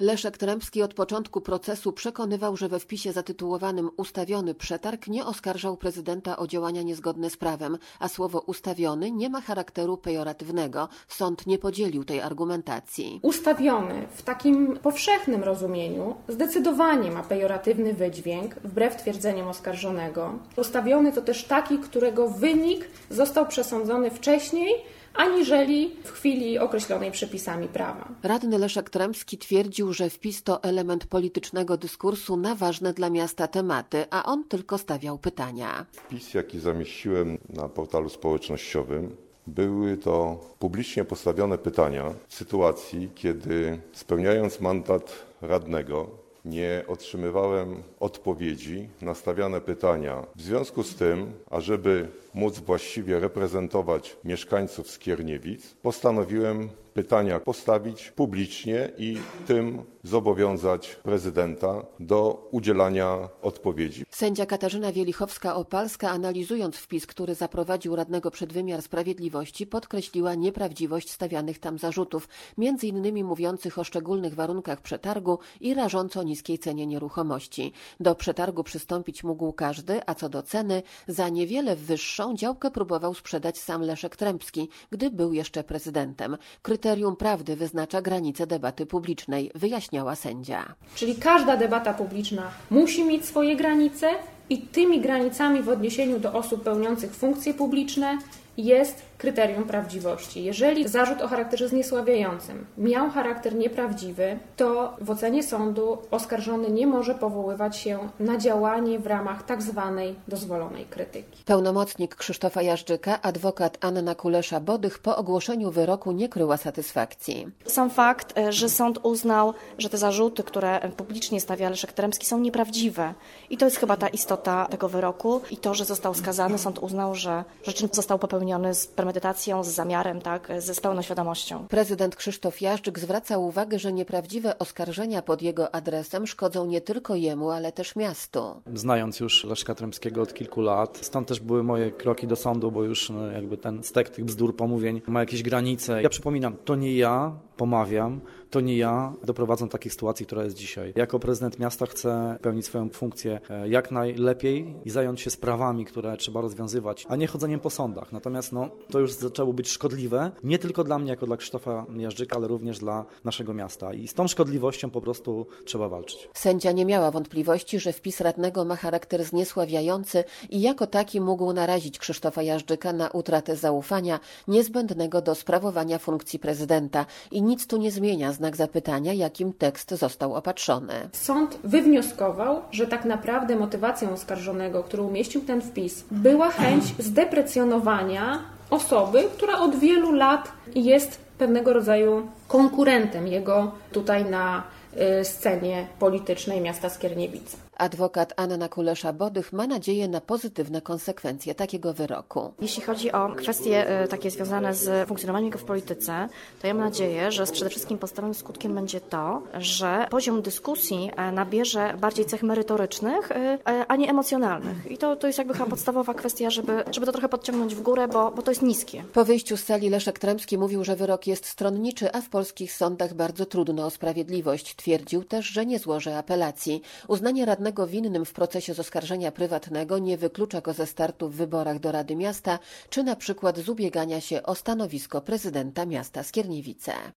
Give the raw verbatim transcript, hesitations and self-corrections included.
Leszek Trębski od początku procesu przekonywał, że we wpisie zatytułowanym „Ustawiony przetarg” nie oskarżał prezydenta o działania niezgodne z prawem, a słowo „ustawiony” nie ma charakteru pejoratywnego. Sąd nie podzielił tej argumentacji. Ustawiony w takim powszechnym rozumieniu zdecydowanie ma pejoratywny wydźwięk, wbrew twierdzeniom oskarżonego. Ustawiony to też taki, którego wynik został przesądzony wcześniej, aniżeli w chwili określonej przepisami prawa. Radny Leszek Trębski twierdził, że wpis to element politycznego dyskursu na ważne dla miasta tematy, a on tylko stawiał pytania. Wpis, jaki zamieściłem na portalu społecznościowym, były to publicznie postawione pytania w sytuacji, kiedy spełniając mandat radnego nie otrzymywałem odpowiedzi na stawiane pytania. W związku z tym, ażeby móc właściwie reprezentować mieszkańców Skierniewic, postanowiłem pytania postawić publicznie i tym zobowiązać prezydenta do udzielania odpowiedzi. Sędzia Katarzyna Wielichowska-Opalska, analizując wpis, który zaprowadził radnego przed wymiar sprawiedliwości, podkreśliła nieprawdziwość stawianych tam zarzutów, między innymi mówiących o szczególnych warunkach przetargu i rażąco niskiej cenie nieruchomości. Do przetargu przystąpić mógł każdy, a co do ceny, za niewiele wyższą działkę próbował sprzedać sam Leszek Trębski, gdy był jeszcze prezydentem. Kryterium prawdy wyznacza granice debaty publicznej, wyjaśniała sędzia. Czyli każda debata publiczna musi mieć swoje granice i tymi granicami w odniesieniu do osób pełniących funkcje publiczne jest kryterium prawdziwości. Jeżeli zarzut o charakterze zniesławiającym miał charakter nieprawdziwy, to w ocenie sądu oskarżony nie może powoływać się na działanie w ramach tak zwanej dozwolonej krytyki. Pełnomocnik Krzysztofa Jażdżyka, adwokat Anna Kulesza-Bodych, po ogłoszeniu wyroku nie kryła satysfakcji. Sam fakt, że sąd uznał, że te zarzuty, które publicznie stawia Leszek Trębski, są nieprawdziwe. I to jest chyba ta istota tego wyroku. I to, że został skazany, sąd uznał, że, że czyn został popełniony z premedytacją, z zamiarem, tak, ze z pełną świadomością. Prezydent Krzysztof Jażdżyk zwraca uwagę, że nieprawdziwe oskarżenia pod jego adresem szkodzą nie tylko jemu, ale też miastu. Znając już Leszka Trębskiego od kilku lat, stąd też były moje kroki do sądu, bo już no, jakby ten stek tych bzdur, pomówień ma jakieś granice. Ja przypominam, to nie ja pomawiam, to nie ja doprowadzam do takiej sytuacji, która jest dzisiaj. Jako prezydent miasta chcę pełnić swoją funkcję jak najlepiej i zająć się sprawami, które trzeba rozwiązywać, a nie chodzeniem po sądach. Natomiast no, to już zaczęło być szkodliwe, nie tylko dla mnie, jako dla Krzysztofa Jażdżyka, ale również dla naszego miasta. I z tą szkodliwością po prostu trzeba walczyć. Sędzia nie miała wątpliwości, że wpis radnego ma charakter zniesławiający i jako taki mógł narazić Krzysztofa Jażdżyka na utratę zaufania niezbędnego do sprawowania funkcji prezydenta. I nic tu nie zmienia znak zapytania, jakim tekst został opatrzony. Sąd wywnioskował, że tak naprawdę motywacją oskarżonego, który umieścił ten wpis, była chęć zdeprecjonowania osoby, która od wielu lat jest pewnego rodzaju konkurentem jego tutaj na scenie politycznej miasta Skierniewice. Adwokat Anna Kulesza-Bodych ma nadzieję na pozytywne konsekwencje takiego wyroku. Jeśli chodzi o kwestie takie związane z funkcjonowaniem jego w polityce, to ja mam nadzieję, że przede wszystkim podstawowym skutkiem będzie to, że poziom dyskusji nabierze bardziej cech merytorycznych, a nie emocjonalnych. I to, to jest jakby chyba podstawowa kwestia, żeby, żeby to trochę podciągnąć w górę, bo, bo to jest niskie. Po wyjściu z sali Leszek Trębski mówił, że wyrok jest stronniczy, a w polskich sądach bardzo trudno o sprawiedliwość. Twierdził też, że nie złoży apelacji. Uznanie radnego winnym w procesie z oskarżenia prywatnego nie wyklucza go ze startu w wyborach do Rady Miasta, czy na przykład z ubiegania się o stanowisko prezydenta miasta Skierniewice.